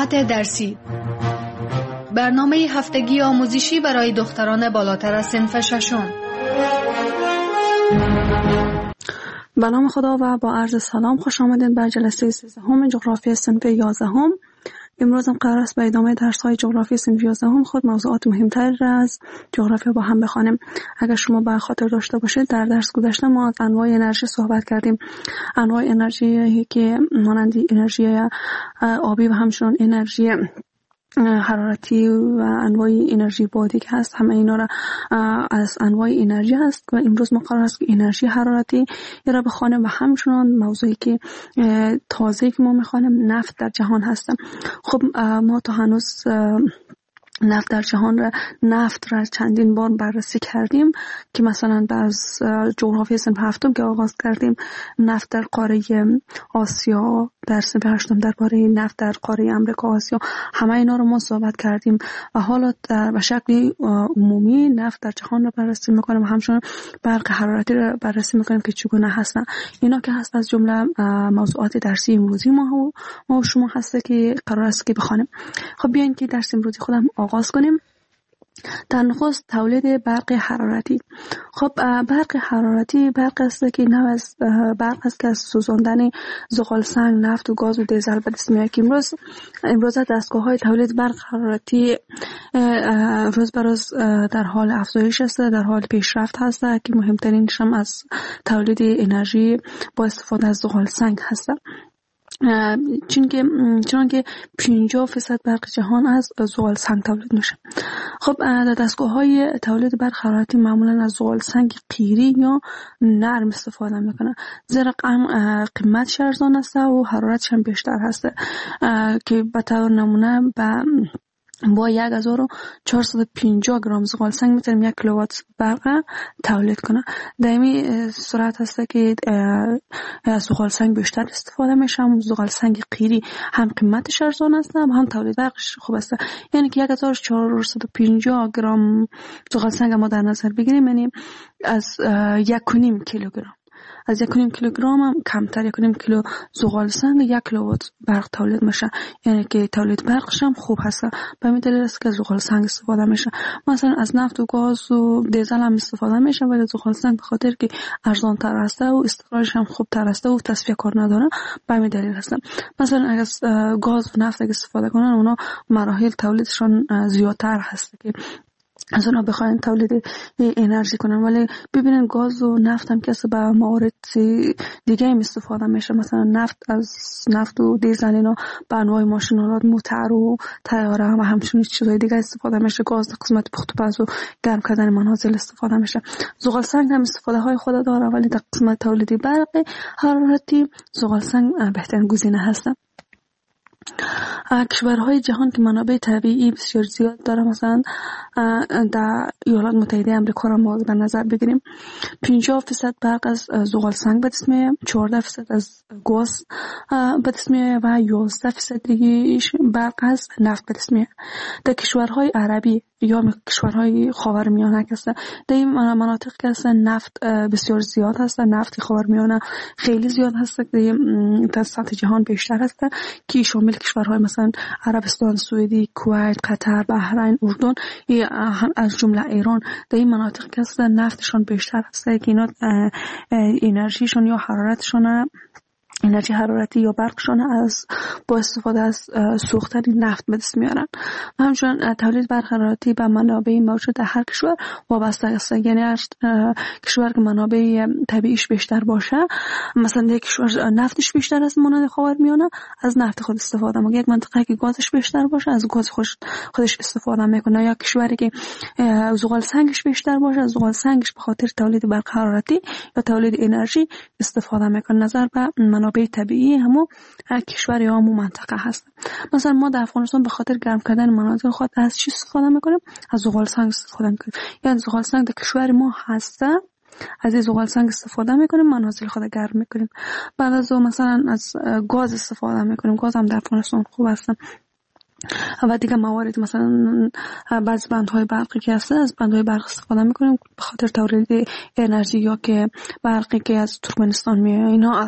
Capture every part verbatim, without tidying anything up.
موضوعات درسی، برنامه هفتگی آموزشی برای دختران بالاتر از صنف ششم. به نام خدا و با عرض سلام خوش آمدین به جلسه سیزدهم جغرافی صنف یازدهم. امروز هم قرار است به ادامه درس‌های جغرافی صنف یازدهم خود موضوعات مهمتر از جغرافیا با هم بخوانیم. اگر شما به خاطر داشته باشید در درس گذشته ما از انواع انرژی صحبت کردیم. انواع انرژی که مانند انرژی آبی و همچنین انرژی حرارتی و انواع انرژی بادی که هست، همه اینا را از انواع انرژی هست و امروز ما قرار است که انرژی حرارتی را بخوانیم و همچنان موضوعی که تازه که ما میخوانیم نفت در جهان هست. خب ما تا هنوز نفت در جهان را نفت را چندین بار بررسی کردیم که مثلا از جغرافی صنف هفتم که آغاز کردیم نفت در قاره آسیا، در صنف هشتم درباره نفت در قاره امریکا آسیا، همه اینا رو ما صحبت کردیم و حالا در به شکل عمومی نفت در جهان را بررسی میکنیم و همچنین برق حرارتی را بررسی میکنیم که چگونه هستن. اینا که هست از جمله موضوعات درسی امروزی ما و شما هسته که قرار است که بخوانیم. خب بیاین که درس امروزی خودم آغاز کنیم. در نخست تولید برق حرارتی. خب برق حرارتی برق است که نوع از برق است که از سوزاندن زغال سنگ، نفت و گاز و دیزل به دست میاد. امروز امروز دستگاه‌های تولید برق حرارتی روز به روز در حال افزایش است، در حال پیشرفت هست که مهمترینش هم از تولید انرژی با استفاده از زغال سنگ هست. چون که چون که پنجاه درصد برق جهان از زغال سنگ تولید میشه. خب در دستگاه‌های تولید برق حرارتی معمولا از زغال سنگ قیری یا نرم استفاده میکنن، زیرا قیمتش ارزان است و حرارتش هم بیشتر هست که به طور نمونه به با یک هزار و چهارصد و پنجاه گرم زغال سنگ میتونیم یک کیلووات برق تولید کنه. در این صورت هست که زغال سنگ بیشتر استفاده میشه. هم زغال سنگ قیری هم قیمتش ارزان است هم, هم تولید برقش خوب است. یعنی که یک هزار و چهارصد و پنجاه گرم زغال سنگ ما در نظر بگیریم، یعنی از یک و نیم کیلوگرم از یک و نیم کیلوگرم هم کمتر، یک و نیم کیلو زغال سنگ یک کیلووات برق تولید میشه. یعنی که تولید برقش هم خوب هست. به همین دلیل است که زغال سنگ استفاده میشه. مثلا از نفت و گاز و دیزل هم استفاده میشه، ولی زغال سنگ به خاطر که ارزان تر است و استقرارش هم خوب تر است و تصفیه کار نداره، به همین دلیل هست. مثلا اگر گاز و نفت استفاده کنن اونا مراحل تولیدشون زیادتر هست که از اونا بخواین تولید انرژی کنن. ولی ببینن گاز و نفت هم که به موارد دیگه هم استفاده میشه. مثلا نفت از نفت و دیزل اینا به انواع ماشین‌آلات، موتور و طیاره و همچنین چیزای دیگه استفاده میشه. گاز در قسمت پخت و پز و گرم کردن منازل استفاده میشه. زغال سنگ هم استفاده های خود داره، ولی در قسمت تولید برق حرارتی زغال سنگ بهترین گزینه هست. کشورهای جهان که منابع طبیعی بسیار زیاد داره، مثلا در ایالات متحده آمریکا را ما در نظر بگیریم، پنجاه درصد برق از زغال سنگ به دست میاد، چهارده درصد از گاز به دست میاد و یازده درصد دیگه برق از نفت به دست میاد. در کشورهای عربی یا کشورهای خاورمیانه که هستن، در این مناطق که هستن نفت بسیار زیاد هست، نفت خاورمیانه خیلی زیاد هست که در سطح جهان بیشتر هست که شامل کشورهای مثلا عربستان، سوئدی، کویت، قطر، بحرین، اردن، از جمله ایران. در این مناطق که هستن نفتشون بیشتر هست که اینا انرژیشون یا حرارتشون انرژی حرارتی یا برقشون از با استفاده از سوختن نفت به دست میارن. و همچنین تولید برق حرارتی به منابع موجود در هر کشور وابسته است. یعنی هر کشور که منابع طبیعیش بیشتر باشه، مثلا یک کشور نفتش بیشتر است مانند خاورمیانه، از نفت خود استفاده میکنه. یک منطقه که گازش بیشتر باشه از گاز خودش خودش استفاده میکنه. یا کشوری که زغال سنگش بیشتر باشه، از زغال سنگش به خاطر تولید برق حرارتی یا تولید انرژی استفاده میکنه. نظر به منابع طبیعی همو کشور یا همو منطقه هست. مثلا ما در افغانستان به خاطر گرم کردن مناطق خود از چی استفاده میکنیم؟ از زغال سنگ استفاده میکنیم. یعنی زغال سنگ در کشور ما هست، از این زغال سنگ استفاده میکنیم، منازل خود گرم میکنیم. بعد از اون مثلا از گاز استفاده میکنیم. گاز هم در افغانستان خوب هست. و دیگه موارد مثلا بعضی بندهای برقی که هست، از بندهای برق استفاده میکنیم به خاطر تولید انرژی، یا که برقی که از ترکمنستان میاد. اینا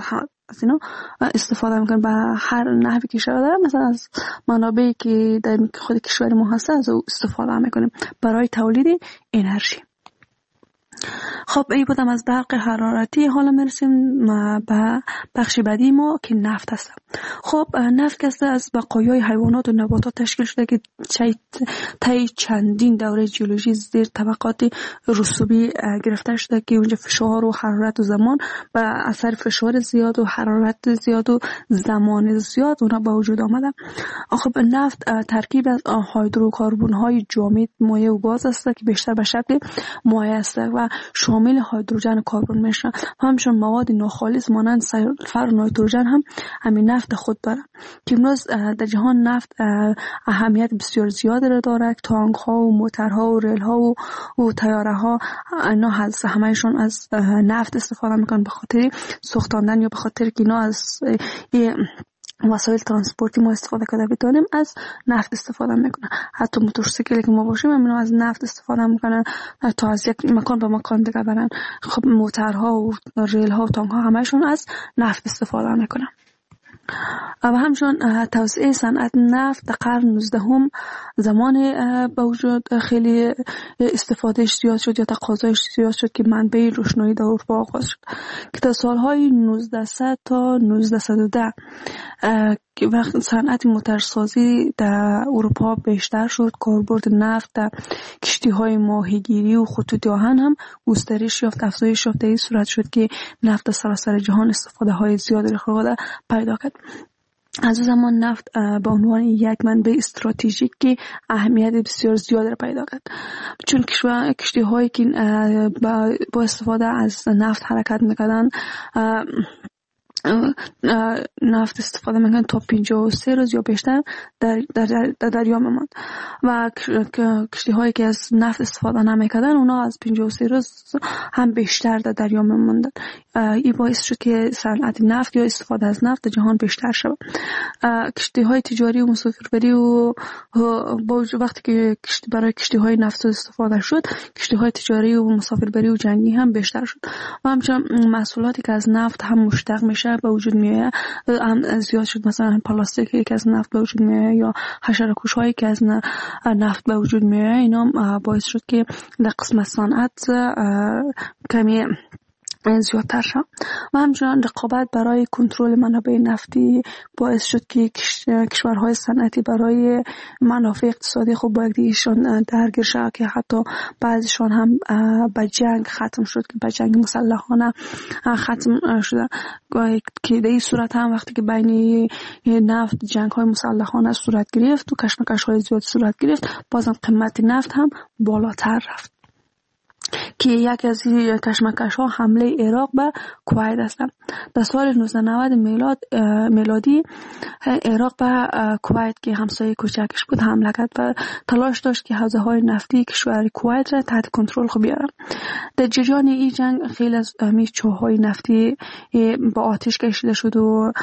از اینا استفاده میکنن به هر نحوی که شده داره. مثلا از منابعی که در خود کشور ما هست از او استفاده میکنیم برای تولید انرژی. خب این بودم از برق حرارتی. حالا میرسیم به بخش بعدی ما که نفت هست. خب نفت که از بقایای حیوانات و نباتات تشکیل شده که طی چندین دوره ژئولوژی زیر طبقات رسوبی گرفته شده که اونجا فشار و حرارت و زمان به اثر فشار زیاد و حرارت زیاد و زمان زیاد اونا به وجود آمده. خب نفت ترکیب از هیدروکربن های جامد، مایع و گاز است که بیشتر به شکل مایع است و شامل هیدروژن و کربن میشه. همچنین مواد ناخالص مانند سلفر و نیتروژن هم همین نفت خود داره که امروز در جهان نفت اهمیت بسیار زیادی را داره. تانک ها و موترها و ریل ها و, و تیاره ها اینا هست همهشون از نفت استفاده میکنن به خاطر سوختاندن یا به خاطر که اینا از وسایل ترانسپورتی ما استفاده کرده بتونیم از نفت استفاده میکنن. حتی موتورسیکلی که ما باشیم اینا از نفت استفاده میکنن تا از یک مکان به مکان دیگه برن. خب موترها و ریل ها و تانک ها همهشون از نفت استفاده میکنن. و همچنین توسعه صنعت نفت در قرن نوزدهم زمان به وجود خیلی استفادهش زیاد شد یا تقاضایش زیاد شد که منبع روشنایی در اروپا آغاز شد که تا سالهای نوزده تا نوزده و ده که وقت صنعت موتورسازی در اروپا بیشتر شد، کاربرد نفت در کشتی‌های ماهیگیری و خطوط آهن هم گسترش یافت، افزایش یافت. این صورت شد که نفت در سراسر جهان استفاده های زیادی را پیدا کرد. از اون زمان نفت به عنوان یک منبع استراتژیک که اهمیت بسیار زیاد را پیدا کرد، چون کشتی هایی که با استفاده از نفت حرکت میکردن نفت استفاده میکنن تا پنجاه و سه روز یا بیشتر در, در, در دریا میماند و کشتی هایی که از نفت استفاده نمیکردن اونا از پنجاه و سه روز هم بیشتر در دریا میماندن. این باعث شد که صنعت نفت یا استفاده از نفت در جهان بیشتر شد. کشتی های تجاری و مسافربری و با وقتی که کشتی برای کشتی های نفت استفاده شد، کشتی های تجاری و مسافربری و جنگی هم بیشتر شد و همچنین محصولاتی که از نفت هم مشتق میشه به وجود میاد هم زیاد شد. مثلا پلاستیکی که از نفت به وجود میاد یا حشره‌کش هایی که از نفت به وجود میاد، اینا باعث شد که در قسمت صنعت کمی زیادتر شد و همچنین رقابت برای کنترل منابع نفتی باعث شد که کشورهای صنعتی برای منافع اقتصادی خود با یکدیگه‌شان درگیر شد که حتی بعضیشان هم به جنگ ختم شد که به جنگ مسلحانه ختم شده که در این صورت هم وقتی که بین نفت جنگ های مسلحانه صورت گرفت و کشمکش های زیاد صورت گرفت، بازم قیمت نفت هم بالاتر رفت که یک از این کشمکش ها حمله عراق به کویت است. در سال نوزده نود میلاد میلادی عراق به کویت که همسایه کوچکش بود حمله کرد و تلاش داشت که حوزه های نفتی کشور کویت را تحت کنترل خود بیاره. در جریان این جنگ خیلی از همین چاه‌های نفتی با آتش کشیده شد و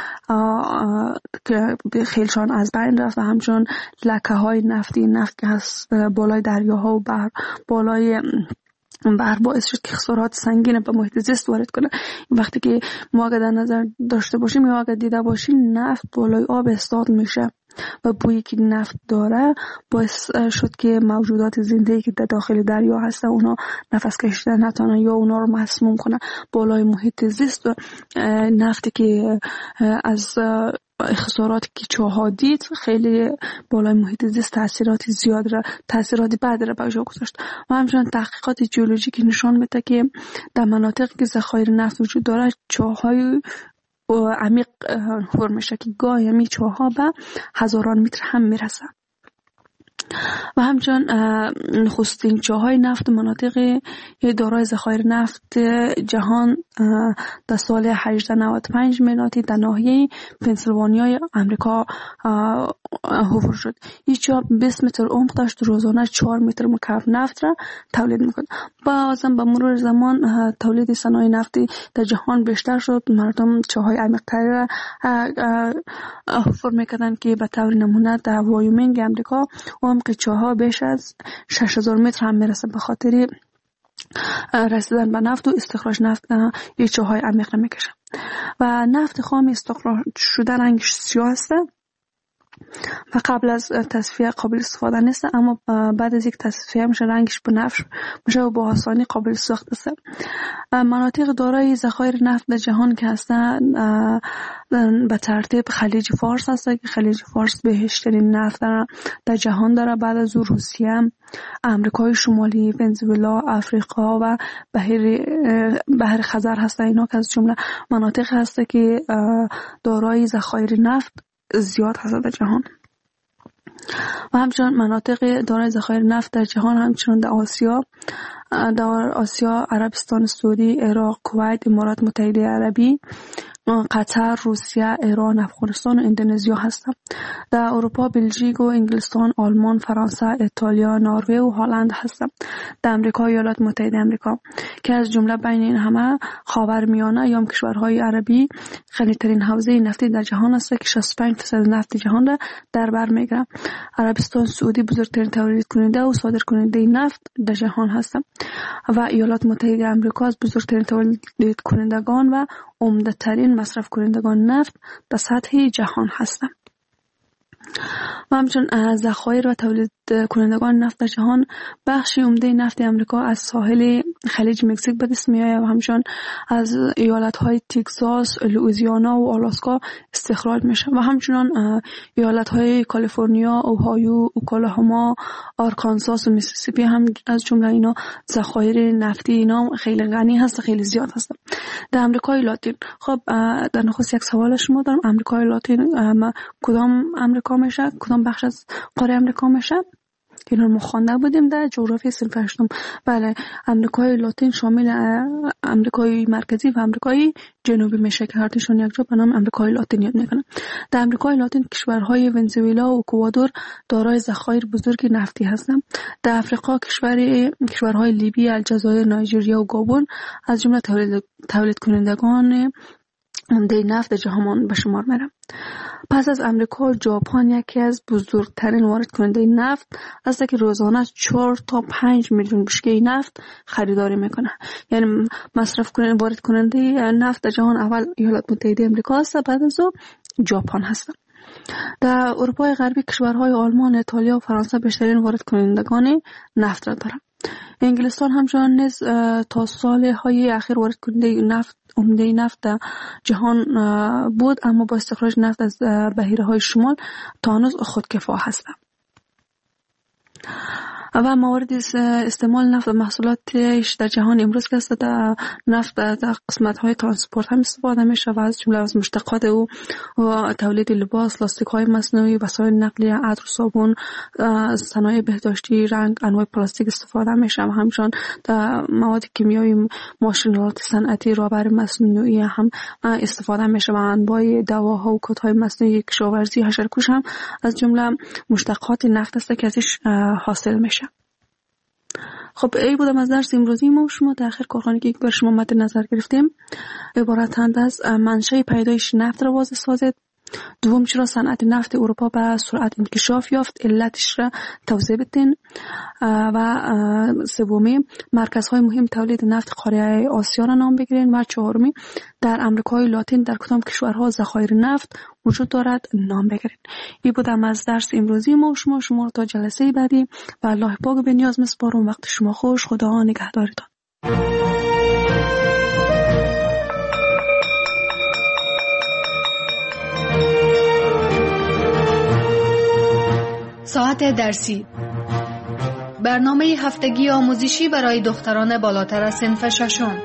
خیلیشان از بین رفت و همچنین لکه های نفتی نفت که هست بالای دریاها و بحر بالای بحر باعث شد که خسارات سنگین به محیط زیست وارد کنه. وقتی که ما اگر در نظر داشته باشیم یا اگر دیده باشیم نفت بالای آب استاد میشه و بویی که نفت داره باعث شد که موجودات زنده که در داخل دریا هستن اونا نفس کشیدن نتونن یا اونا رو مسموم کنه بالای محیط زیست. و نفتی که از خسارات که چاها دید خیلی بالای محیط زیست تاثیرات زیاد را تاثیرات بد را به جا گذاشت و همچنین تحقیقات ژئولوژیکی نشان میده که در مناطقی که ذخایر نفت وجود داره چاهای عمیق فرم میشه که گاهی می چاها به هزاران متر هم میرسه و همچنین نخستین چاهای نفت مناطق دارای ذخایر نفت جهان در سال هجده نود و پنج میلادی در ناحیه پنسیلوانیای آمریکا حفر شد. این چاه بیست متر عمق داشت، روزانه چهار متر مکعب نفت را تولید میکرد. بازم به مرور زمان تولید صنایع نفتی در جهان بیشتر شد. مردم چاهای عمیق‌تری را حفر میکردن که به طور نمونه در وایومینگ آمریکا عمق چاها بیش از شش هزار متر هم میرسه. به خاطر رسیدن به نفت و استخراج نفت این چاهای عمیق را میکشه. و نفت خام استخراج شده رنگش سیاه است و قبل از تصفیه قابل استفاده نیست، اما بعد از یک تصفیه میشه رنگش بنفش میشه و با آسانی قابل سوخت است. مناطق دارای ذخایر نفت در جهان که هستند به ترتیب خلیج فارس هست که خلیج فارس بهشترین نفت در, در جهان داره. بعد از او روسیه، امریکای شمالی، ونزوئلا، آفریقا و بحر بحر خزر هست. اینا که از جمله مناطق هست که دارای ذخایر نفت زیاد هست در جهان. و همچنان مناطق دارای ذخایر نفت در جهان همچنان در آسیا در آسیا عربستان سعودی، عراق، کویت، امارات متحده عربی، قطر، روسیه، ایران، افغانستان و اندونزیا هستند. در اروپا بلژیک و انگلستان، آلمان، فرانسه، ایتالیا، نروژ و هلند هستند. در امریکا ایالات متحده آمریکا که از جمله بین این همه خاورمیانه یا کشورهای عربی غنی‌ترین حوزه نفتی در جهان است که شصت و پنج درصد نفت جهان را در بر می‌گیرد. عربستان سعودی بزرگترین تولید کننده و صادر کننده نفت در جهان هستند و ایالات متحده آمریکا از بزرگترین تولید کنندگان و عمده ترین مصرف کنندگان نفت در سطح جهان هستند. و همچنین ذخایر و تولید کنندگان نفت در جهان بخشی عمده نفت آمریکا از ساحل خلیج مکزیک به دست می‌آید و همچنین از ایالت‌های تگزاس، لوئیزیانا و آلاسکا استخراج میشه و همچنین ایالت‌های کالیفرنیا، اوهایو، اوکلاهوما، آرکانساس و میسیسیپی هم از جمله اینا ذخایر نفتی اینا خیلی غنی هست، خیلی زیاد هست. در آمریکای لاتین، خب در نخست یک سوال شما دارم، آمریکای لاتین کدام آمریکا میشه؟ کدام بخش از قاره آمریکا میشه؟ که اینا رو خوانده بودیم در جغرافی صنف هشتم. بله، آمریکای لاتین شامل آمریکای مرکزی و آمریکای جنوبی میشه که هر تاشون یک جا به نام آمریکای لاتین یاد میکنن. در آمریکای لاتین کشورهای ونزوئلا و اکوادور دارای ذخایر بزرگ نفتی هستند. در آفریقا کشور کشورهای لیبی، الجزایر، نایجریا و گابون از جمله تولید تولید کنندگان عمده نفت جهان به شمار میرن. پس از امریکا، ژاپن یکی از بزرگترین وارد کننده نفت است که روزانه چهار تا پنج میلیون بشکه نفت خریداری میکنه. یعنی مصرف کننده وارد کننده نفت در جهان اول ایالات متحده آمریکا است، بعد از اون ژاپن هست. در اروپای غربی کشورهای آلمان، ایتالیا و فرانسه بیشترین وارد کنندگان نفت را دارند. انگلستان همچنان نیز تا سالهای اخیر وارد کننده نفت عمده نفت جهان بود، اما با استخراج نفت از بحیره‌های شمال تا هنوز خودکفا هستند. و موارد استعمال نفت و محصولاتش در جهان امروز که است در نفت در قسمت‌های ترانسپورت هم استفاده میشه و از جمله از مشتقات او و تولید لباس، لاستیک‌های مصنوعی، وسایل نقلیه، عطر، صابون، صنایع بهداشتی، رنگ، انواع پلاستیک استفاده میشه و همچنین در مواد کیمیایی، ماشین‌آلات صنعتی، رابر مصنوعی هم استفاده میشه و انواع دواها و کودهای مصنوعی، کشاورزی، حشره‌کش هم از جمله مشتقات نفت است که ازش حاصل میشه. خب ای بودم از درس امروزی ما و شما در آخر کارخانه‌ای که بر شما مد نظر گرفتیم عبارتند از منشأ پیدایش نفت را واضح سازید. دوم، چرا صنعت نفت اروپا به سرعت انکشاف یافت، علتش را توضیح بدین. و سومی، مرکزهای مهم تولید نفت قاره آسیا را نام بگیرین. و چهارمی، در آمریکای لاتین در کدام کشورها ذخایر نفت وجود دارد نام بگیرین. این بودم از درس امروزی ما و شما. شما را تا جلسه بعدی و الله پاک به نیاز میسپارم. وقت شما خوش. خدا نگهدارتان. ساعت درسی، برنامه هفتگی آموزشی برای دختران بالاتر از صنف ششم.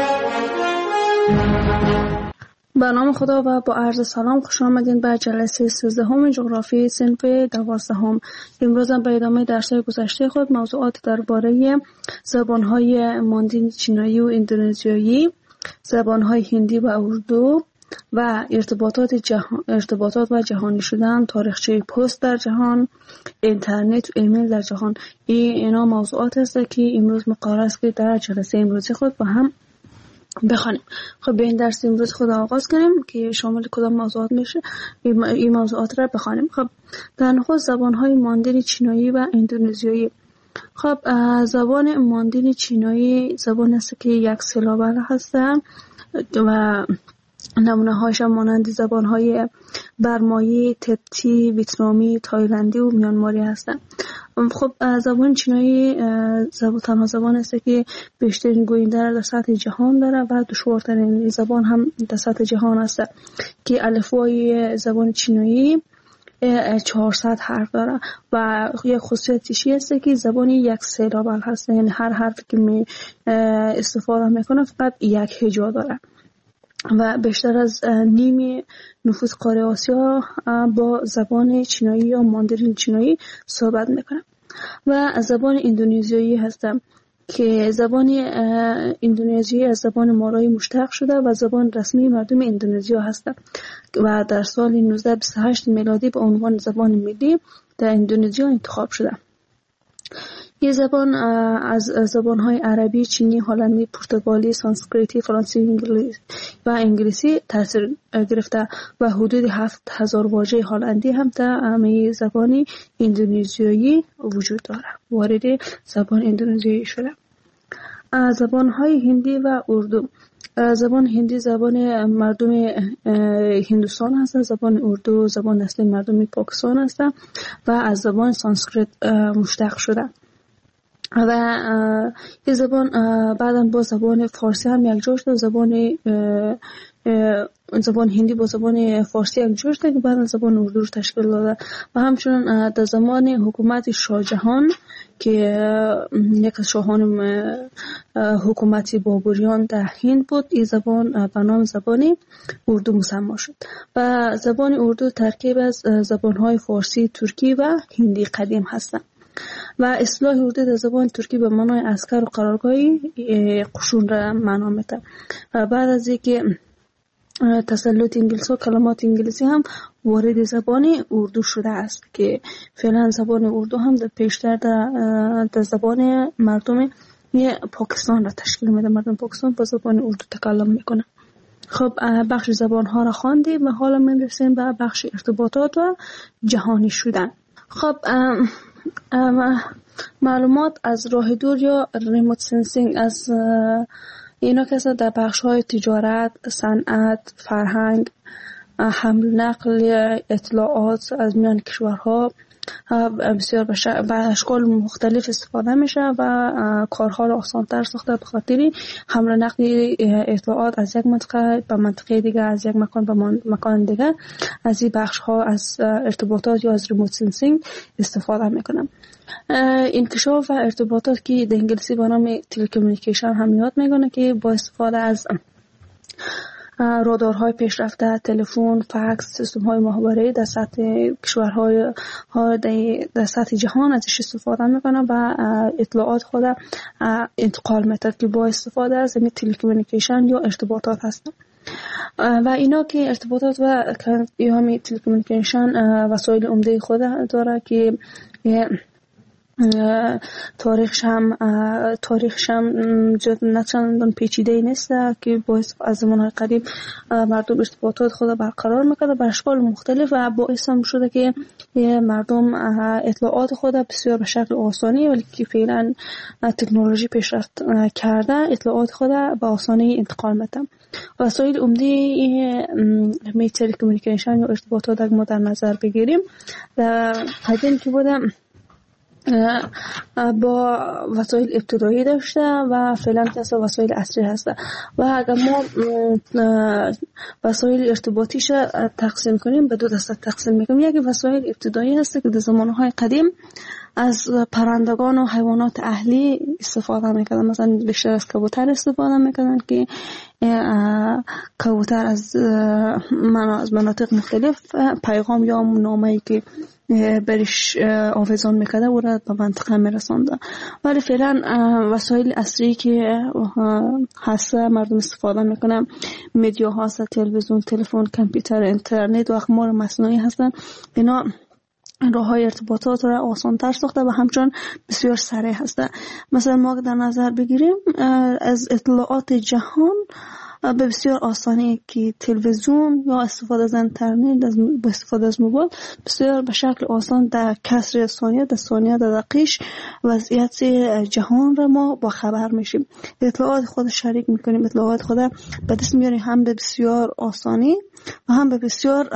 به نام خدا و با عرض سلام خوش آمدین به جلسه سیزدهم جغرافی صنف دوازدهم. امروز هم به ادامه درس‌های گذشته خود موضوعات درباره زبان‌های ماندین چینایی و اندونزیایی، زبان‌های هندی و اردو و ارتباطات جهان، ارتباطات و جهانی شدن، تاریخچه پست در جهان، اینترنت و ایمیل در جهان. این اینا موضوعات است که امروز مقرر است که در جلسه امروزی خود با هم بخوانیم. خب به این درس امروز خود آغاز کنیم که شامل کدام موضوعات میشه. این موضوعات را بخوانیم. خب در نخست زبان‌های ماندین چینایی و اندونزیایی. خب زبان ماندین چینایی زبان است که یک سیلابه هست و نمونه هایش مانند زبان های برمایی، تبتی، ویتنامی، تایلندی و میانماری هستند. خب زبان چینایی زبان تنها زبان است که بیشترین گوینده را در سطح جهان داره و دشوارترین زبان هم در سطح جهان است که الفبای زبان چینایی چهارصد حرف داره و یک خصوصیتش است که زبانی یک سیلابل هست، یعنی هر حرفی که می استفاده میکنه فقط یک هجا داره و بیشتر از نیم نفوس قاره آسیا با زبان چینایی یا ماندرین چینایی صحبت میکنه. و زبان اندونزیایی هستم که زبان اندونزیایی از زبان مالایی مشتق شده و زبان رسمی مردم اندونزیا هست و در سال نوزده بیست و هشت میلادی به عنوان زبان ملی در اندونزیا انتخاب شده. این زبان از زبان‌های عربی، چینی، هلندی، پرتغالی، سانسکریتی، فرانسوی انگلیسی و انگلیسی تاثیر گرفته و حدود هفت هزار واژه هلندی هم در همه زبان اندونزیایی وجود داره. وارد زبان اندونزیایی شده. زبان‌های هندی و اردو. زبان هندی زبان مردم هندوستان هست، زبان اردو زبان اصلی مردم پاکستان هست و از زبان سانسکریت مشتق شده. و این زبان بعداً با زبان فارسی هم یک جا شد. زبان زبان هندی با زبان فارسی یک جا شد که بعداً زبان اردو رو تشکیل داده و همچنین در زمان حکومت شاه جهان که یک از شاهان حکومتی بابریان در هند بود، این زبان به نام زبان اردو مسمی شد و زبان اردو ترکیب از زبان‌های فارسی، ترکی و هندی قدیم هستند. و اصطلاح اردو در زبان ترکی به معنای عسکر و قرارگاهی قشون را معنا میده و بعد از اینکه تسلط انگلیس و کلمات انگلیسی هم وارد زبان اردو شده است که فعلا زبان اردو هم در پیشتر در زبان مردم پاکستان را تشکیل میده. مردم پاکستان با زبان اردو تکلم میکنه. خب بخش زبان ها را خواندیم و حالا میرسیم به بخش ارتباطات و جهانی شدن. خب معلومات از راه دور یا ریموت سنسینگ از اینا که در بخش های تجارت، صنعت، فرهنگ، حمل نقل اطلاعات از میان کشورها بسیار به اشکال مختلف استفاده میشه و کارها را آسان‌تر ساخته به خاطر حمل نقل اطلاعات از یک منطقه به منطقه دیگه، از یک مکان به مکان دیگه. از این بخش ها از ارتباطات یا از ریموت سنسینگ استفاده میکنم. انکشاف و ارتباطات که در انگلیسی به نام تلکومونیکیشن هم یاد میکنه که با استفاده از رادارهای پیشرفته، تلفن، فکس، سیستم‌های مخابره‌ای در سطح کشورهای در سطح جهان ازش استفاده میکنه و اطلاعات خود انتقال میده که با استفاده از این تلکومونیکیشن یا ارتباطات هستن. و اینا که ارتباطات و همین تلکومونیکیشن وسایل عمده خود داره که تاریخش هم تاریخش هم نه چندان پیچیده نیست که باعث از زمان قدیم مردم ارتباطات خود برقرار میکنه به اشکال مختلف و باعث هم شده که مردم اطلاعات خود بسیار به شکل آسانی ولی که فعلا تکنولوژی پیشرفت کرده اطلاعات خود به آسانی انتقال میده. وسایل عمده می تلکومونیکیشن یا ارتباطات اگر ما در نظر بگیریم قدیم که بوده با وسایل ابتدایی داشته و فعلا که وسایل اصلی هسته و اگر ما وسایل ارتباطیش تقسیم کنیم به دو دسته تقسیم میکنیم. یکی وسایل ابتدایی هسته که در زمانهای قدیم از پرندگان و حیوانات اهلی استفاده میکردن، مثلا بیشتر از کبوتر استفاده میکردن که کبوتر از از مناطق مختلف پیغام یا نامه‌ای که برش آویزان میکرده او را به منطقه میرسانده. ولی فعلا وسایل اصلی که هست مردم استفاده میکنن مدیا هست، تلویزیون، تلفن، کامپیوتر، اینترنت و اقمار مصنوعی هستن. اینا راه های ارتباطات را آسان تر ساخته و همچنان بسیار سریع هسته. مثلا ما در نظر بگیریم از اطلاعات جهان به بسیار آسانی که تلویزیون یا استفاده از اینترنت با استفاده از موبایل بسیار به شکل آسان در کسر ثانیه در ثانیه در دقیقه وضعیت جهان را ما با خبر میشیم. اطلاعات خود شریک میکنیم، اطلاعات خود به دست میاریم، هم به بسیار آسانی و هم به بسیار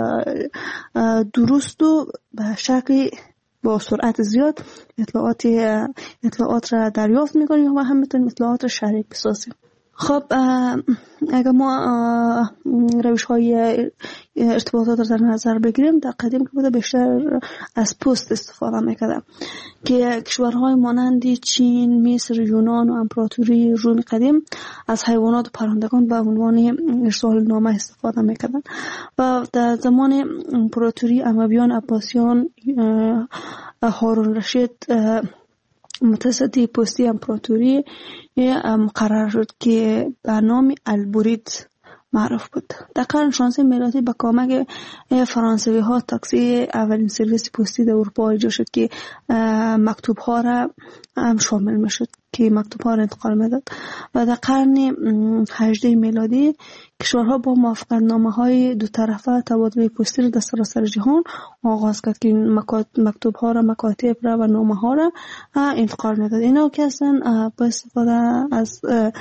درست و به شکل با سرعت زیاد اطلاعات اطلاعات را دریافت میکنیم و هم میتونیم اطلاعات را شریک بسازیم. خب اگر ما روش های ارتباطات را در نظر بگیریم، در قدیم که بوده بیشتر از پست استفاده میکردن که کشورهای مانند چین، مصر، یونان و امپراتوری روم قدیم از حیوانات و پرندگان به عنوان ارسال نامه استفاده میکردن و در زمان امپراتوری امویان، عباسیان، هارون رشید متوسطی پستی امپراتوری مقرر شد که به نام البرید معروف بود. در قرن شانزدهم میلادی با کمک فرانسوی ها تاکسی اولین سرویس پستی در اروپا ایجاد شد که مکتوب ها را هم شامل میشد که مکتوب ها را انتقال میداد و در قرن هجدهم میلادی کشورها با موافقتنامه های دو طرفه تبادل پستی را در سراسر جهان آغاز کرد که مکتوب ها را، مکاتب را و نامه ها را انتقال میداد. اینا که اصلا با استفاده از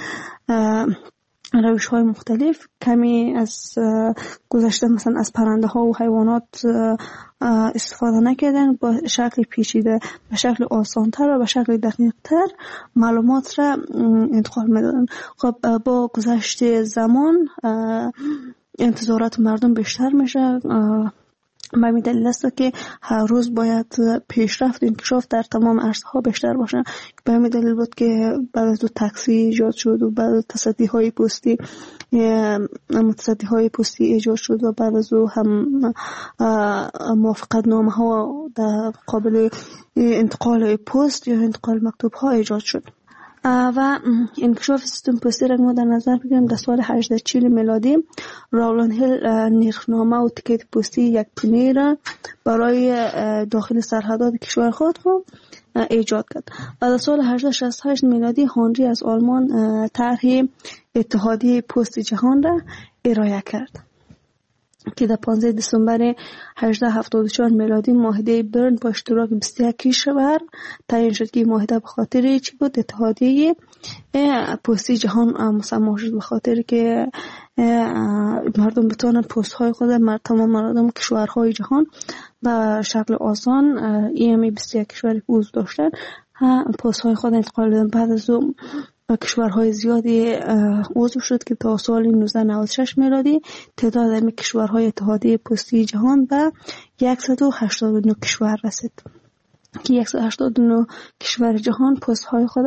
روش های مختلف کمی از گذشته مثلا از پرنده ها و حیوانات استفاده نکردن، با شکل پیچیده، به شکل آسان تر و به شکل دقیق تر معلومات را انتقال میدادن. خب با گذشت زمان انتظارات مردم بیشتر میشه، به همین دلیل است که هر روز باید پیشرفت و انکشاف در تمام عرصه‌ها بیشتر باشه. به همین دلیل بود که بعد از تاکسی ایجاد شد و بعد از تصدی‌های پستی متصدی‌های پستی ایجاد شد و بعد از او هم موافقتنامه‌ها در قابل انتقال پست یا انتقال مکتوب‌ها ایجاد شد. و انکشاف سیستم پستی را ما در نظر بگیریم، در سال هجده چهل میلادی راولان هیل نرخنامه و تیکت پستی یک پنی را برای داخل سرحدات کشور خود رو ایجاد کرد و در سال هجده شصت و هشت میلادی هنری از آلمان طرح اتحادیه پست جهان را ارائه کرد که در پانزده دسامبر هجده هفتاد و چهار میلادی معاهده برن با اشتراک بیست و یک کشور تعیین شد که معاهده به خاطر چی بود؟ اتحادیه پستی جهان مسمى شد، به خاطر که مردم بتوانند پست های خود در تمام مردم کشورهای جهان به شکل آسان ایمی بیست و یک کشوری که عضو داشتن پست های خود انتقال دادن. بعد از اون کشورهای زیادی عضو شد که تا سال نوزده نود و شش میلادی تعداد این کشورهای اتحادیه پستی جهان به صد و هشتاد و نه کشور رسید که صد و هشتاد و نه کشور جهان پست های خود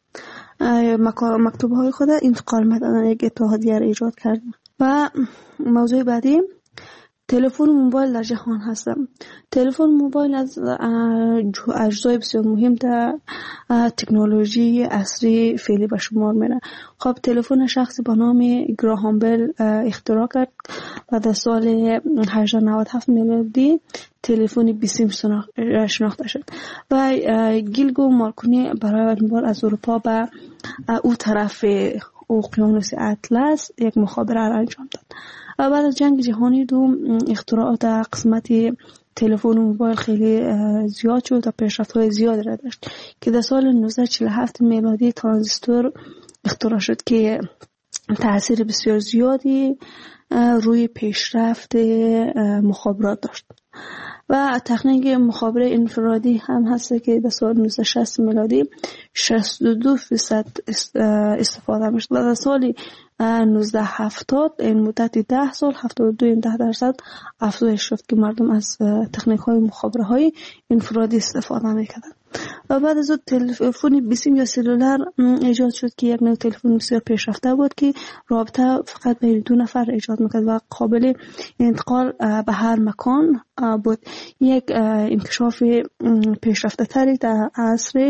مکتوب های خود انتقال میدادن، یک اتحادیه را ایجاد کردن. و موضوع بعدی تلفن موبایل در جهان هستم. تلفن موبایل از اجزای بسیار مهم در تکنولوژی عصری فعلی به شمار میره. خب تلفن شخصی با نام گراهام بل اختراع کرد و در سال هجده نود و هفت میلادی تلفن بیسیم شناخته شد و گیلگو مارکونی برای اولین بار از اروپا به او طرف اقیانوس اطلس یک مخابره را انجام داد. و بعد از جنگ جهانی دوم اختراعات در قسمت تلفن و موبایل خیلی زیاد شد و پیشرفت‌های زیاد را داشت که در سال نوزده چهل و هفت میلادی ترانزیستور اختراع شد که تأثیر بسیار زیادی روی پیشرفت مخابرات داشت. و تکنیک مخابره انفرادی هم هست که در سال نوزده شصت میلادی شصت و دو درصد استفاده میشد و در سال نوزده هفتاد این مدت ده سال هفتاد و دو درصد افزایش یافت که مردم از تکنیک های مخابره های انفرادی استفاده میکردن. و بعد از اون تلفن بیسیم یا سلولر ایجاد شد که یک نوع تلفن بسیار پیشرفته بود که رابطه فقط بین دو نفر ایجاد میکرد و قابل انتقال به هر مکان بود. یک انکشاف پیشرفته تری در عصر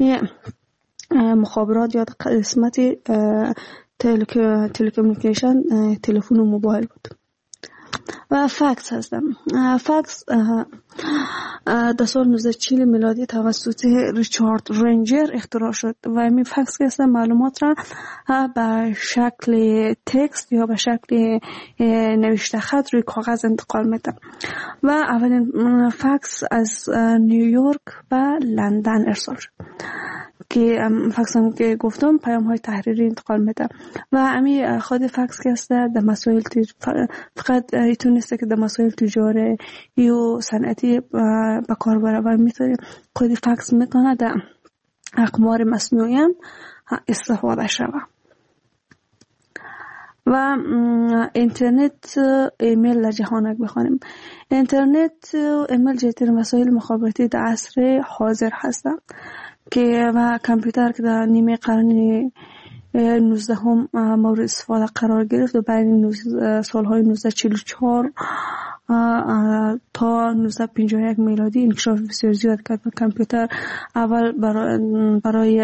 مخابرات یا قسمت تلکومونیکیشن تلفن و موبایل بود. و فکس هستم. فکس در سال نوزده چهل میلادی توسط ریچارد رنجر اختراع شد و این فکس که است معلومات را به شکل تکست یا به شکل نوشته خط روی کاغذ انتقال میده و اولین فکس از نیویورک و لندن ارسال شد که فکس هم که گفتم پیام های تحریری انتقال میده و امی خود فکس که است در مسائل تج... فقط ایتون نیست که در مسائل تجاری یا صنعتی به کار بره و میتونه خود فکس میتونه در اقمار مصنوعی هم استفاده شود. و اینترنت ایمیل در جهانک بخوانیم. اینترنت ایمیل جدیترین وسایل مخابراتی در عصر حاضر هستند که و کامپیوتر که در نیمه قرن نوزدهم مورد استفاده قرار گرفت و بین سالهای نوزده چهل و چهار تا نوزده پنجاه و یک میلادی انکشاف بسیار زیاد کرد و کامپیوتر اول برای, برای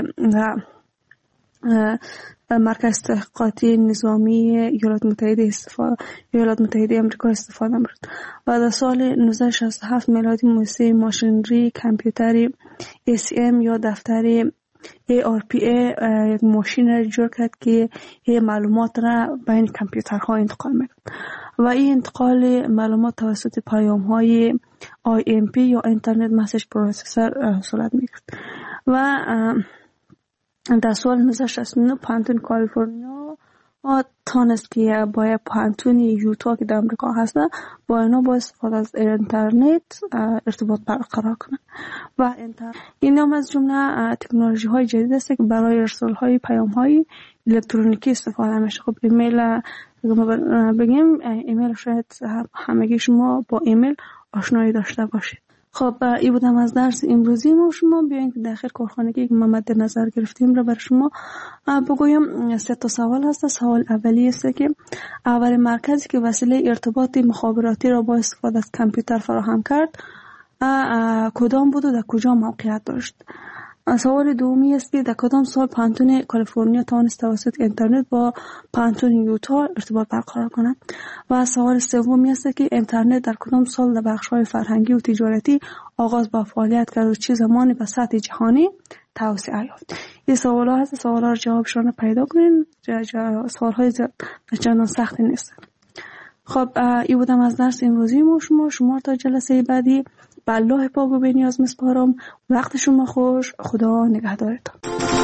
مرکز تحقیقاتی نظامی ایالات متحده استفاده ایالات متحده آمریکا استفاده می‌شد و در سال نوزده شصت و هفت میلادی مؤسسه ماشینری کامپیوتری ای سی ام یا دفتر ای آر پی ای یک ماشین را جور کرد که این معلومات را بین کامپیوترها انتقال می‌کرد و این انتقال معلومات توسط پیام‌های آی ام پی یا اینترنت مسیج پروسسور صورت می‌گرفت و در سال نوزده شصت و نه پانتون کالیفرنیا تانست که با پانتون یوتا که در امریکا هست با اینا با استفاده از اینترنت ارتباط برقرار کنند و این هم از جمله تکنولوژی های جدید است که برای ارسال های پیام های الکترونیکی استفاده میشه. خب ایمیل بگیم ایمیل شاید همگی شما با ایمیل آشنایی داشته باشید. خب این بودم از درس امروزی ما. شما بیاین که داخل کارخانگی که ما مد نظر گرفتیم را برای شما بگویم. سه تا سوال هست. سوال اولی است که اول مرکزی که وسیله ارتباط مخابراتی را با استفاده از کامپیوتر فراهم کرد کدام بود و در کجا موقعیت داشت؟ سوال دومی است که در کدام سال پانتون کالیفرنیا توانست توسط اینترنت با پانتون یوتا ارتباط برقرار کند؟ و سوال سومی است که اینترنت در کدام سال در بخش‌های فرهنگی و تجارتی آغاز با فعالیت کرد و چه زمانی به سطح جهانی توسعه یافت؟ این سوال‌ها هست. سوال‌ها رو جوابشون پیدا کنین. سوال‌های چندان سختی نیست. خب این بودم از درس امروزی ما. شما شما تا جلسه بعدی به الله پاک و بی‌نیاز میسپارم. وقت شما خوش. خدا نگهدارتان.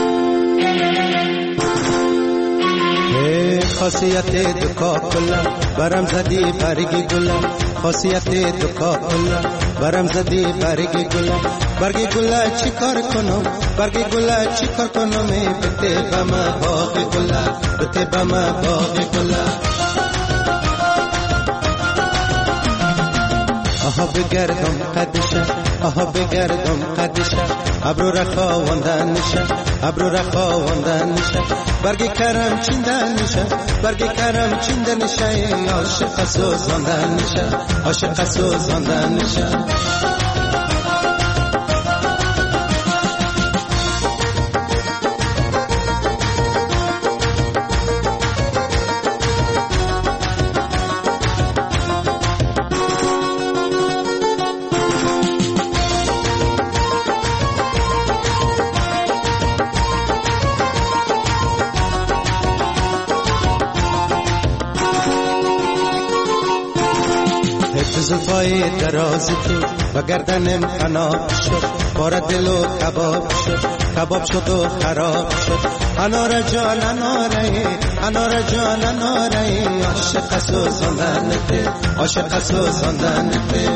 خاصیت دکا کلا برم زدی برگی گلا خاصیت دکا کلا برم زدی برگی گلا برگی گلا چی کار کنم برگی گلا چی کار کنم بته بما باغ گلا بته بما باغ گلا آها بگردم قدشه آها بگردم قدشه ابرو رخا وندن نشه ابرو رخا وندن نشه برگی کرم چیندن نشه برگی کرم چیندن نشه عاشق سوزاندن نشه عاشق سوزاندن نشه زلفای درازی تو و گردنم خناب شد بار دل و کباب شد کباب شد و خراب شد انار جان اناره انار جان اناره عاشق سوزاندنته عاشق سوزاندنته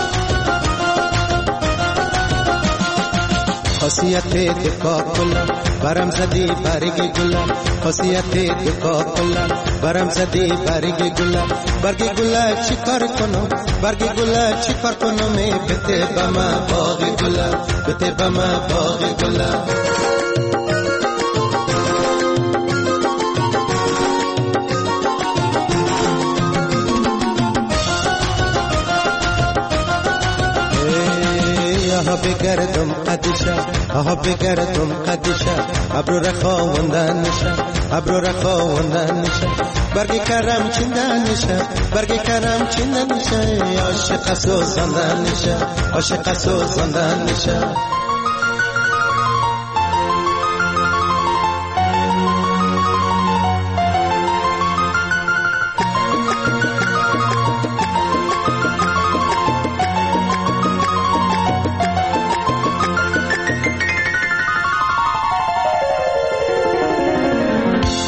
خاصیت دکا کلا برم زدی برگی گلا خاصیت دکا کلا برم زدی برگی گلا برگی گلا چی کار کنم برگی گلا چی کار کنم بته بما باغ گلا بته بما باغ گلا آها بگردم قدشه آها بگردم قدشه ابرو رخا وندن نشه ابرو رخا وندن نشه برگ کرم چندن نشه برگ کرم چندن نشه عاشق سوزاندن نشه عاشق سوزاندن نشه